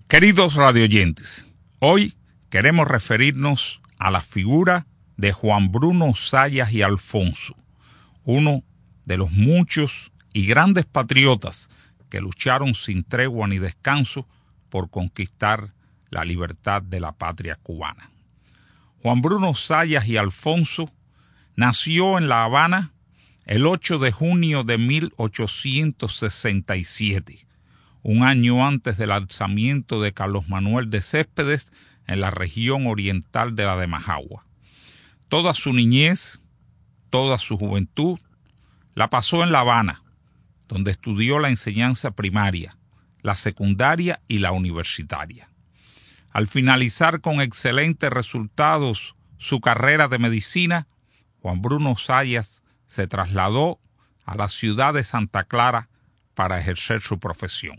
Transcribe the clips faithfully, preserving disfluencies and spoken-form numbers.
Queridos radioyentes, hoy queremos referirnos a la figura de Juan Bruno Zayas y Alfonso, uno de los muchos y grandes patriotas que lucharon sin tregua ni descanso por conquistar la libertad de la patria cubana. Juan Bruno Zayas y Alfonso nació en La Habana el ocho de junio de mil ochocientos sesenta y siete, un año antes del alzamiento de Carlos Manuel de Céspedes en la región oriental de la de Majagua. Toda su niñez, toda su juventud, la pasó en La Habana, donde estudió la enseñanza primaria, la secundaria y la universitaria. Al finalizar con excelentes resultados su carrera de medicina, Juan Bruno Zayas se trasladó a la ciudad de Santa Clara para ejercer su profesión.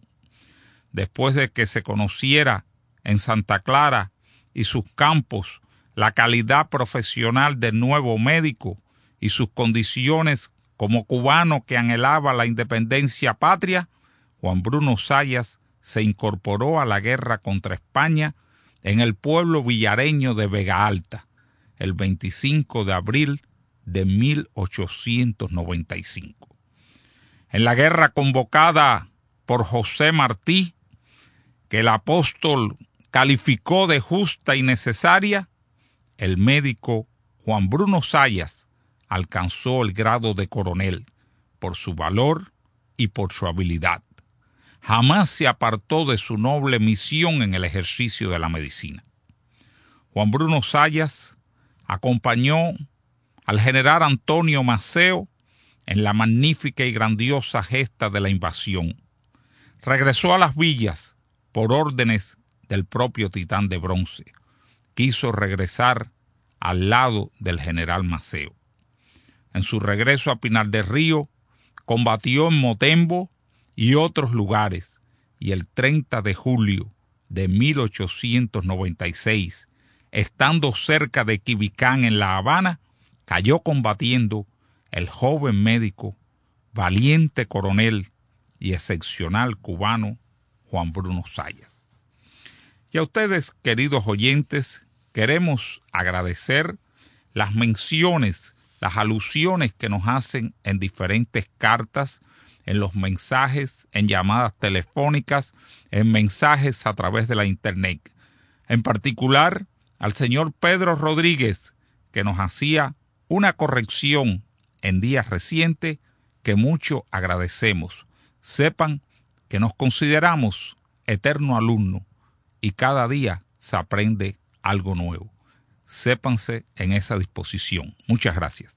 Después de que se conociera en Santa Clara y sus campos la calidad profesional del nuevo médico y sus condiciones como cubano que anhelaba la independencia patria, Juan Bruno Zayas se incorporó a la guerra contra España en el pueblo villareño de Vega Alta, el veinticinco de abril de mil ochocientos noventa y cinco. En la guerra convocada por José Martí, que el apóstol calificó de justa y necesaria, el médico Juan Bruno Zayas alcanzó el grado de coronel por su valor y por su habilidad. Jamás se apartó de su noble misión en el ejercicio de la medicina. Juan Bruno Zayas acompañó al general Antonio Maceo en la magnífica y grandiosa gesta de la invasión. Regresó a las villas por órdenes del propio Titán de Bronce. Quiso regresar al lado del general Maceo. En su regreso a Pinar del Río, combatió en Motembo y otros lugares, y el treinta de julio de mil ochocientos noventa y seis, estando cerca de Quibicán en La Habana, cayó combatiendo el joven médico, valiente coronel y excepcional cubano Juan Bruno Zayas. Y a ustedes, queridos oyentes, queremos agradecer las menciones, las alusiones que nos hacen en diferentes cartas, en los mensajes, en llamadas telefónicas, en mensajes a través de la internet. En particular, al señor Pedro Rodríguez, que nos hacía una corrección en días recientes que mucho agradecemos. Sepan que nos consideramos eterno alumno y cada día se aprende algo nuevo. Sépanse en esa disposición. Muchas gracias.